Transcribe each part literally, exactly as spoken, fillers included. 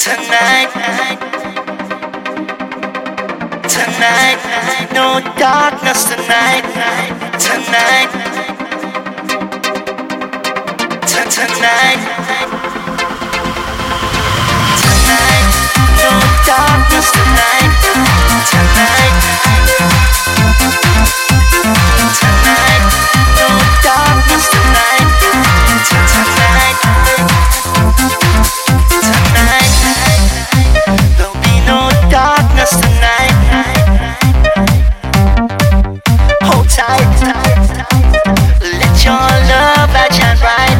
Tonight, tonight, no darkness tonight, tonight, t- tonight, tonight, no darkness tonight, tonight, tonight, no darkness tonight, t- tonight, tonight, there'll be no darkness tonight. Hold tight, let your love light shine bright.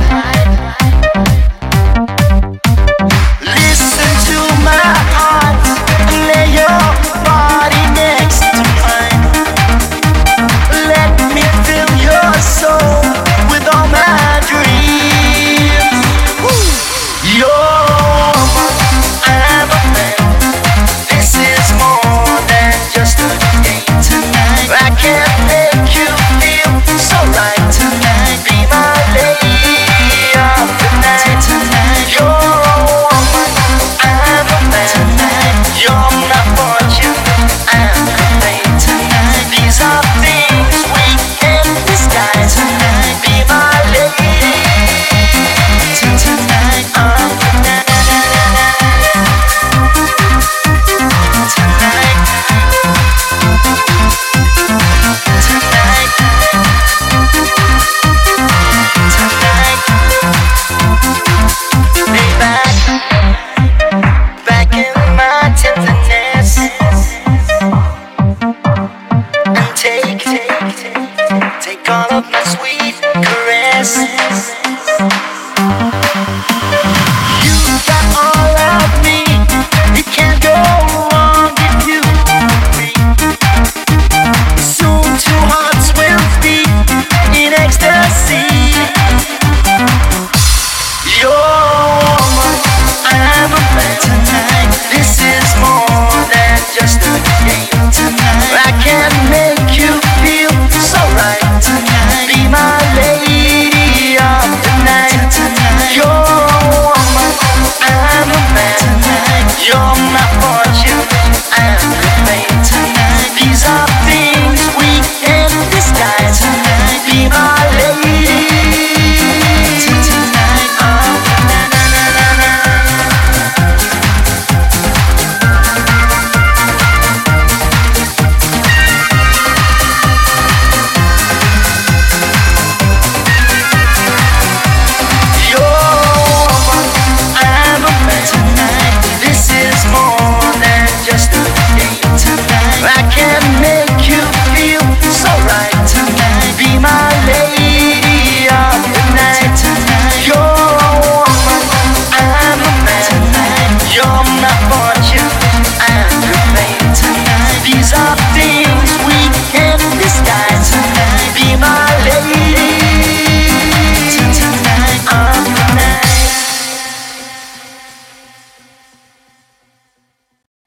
Listen to my heart and lay your body next to mine. Let me fill your soul with all my dreams. You're I'm a man. This is more than just a game tonight. I can't make you feel so right tonight. Be my lady of the night tonight. You're a woman, I'm a man tonight. You're my fortune, I'm the fate tonight. These are things we can't disguise tonight. Be my lady tonight. I'm the night. Take all of my sweet caresses. You got all of me. You can't go wrong if you agree. Soon two hearts will beat in ecstasy. You're a woman, I'm a man tonight. This is more than just a game tonight. I can make you feel so right tonight. Be my lady of the night tonight. You're a woman, I'm a man tonight. You're my